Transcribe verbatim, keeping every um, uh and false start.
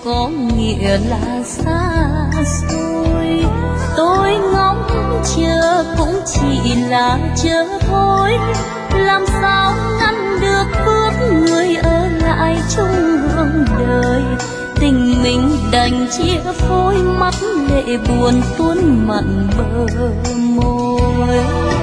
có nghĩa là xa xôi. Tôi ngóng chờ cũng chỉ là chờ thôi, làm sao ngăn được bước người ở lại chung hương đời. Tình mình đành chia phôi, mắt lệ buồn tuôn mặn bờ môi.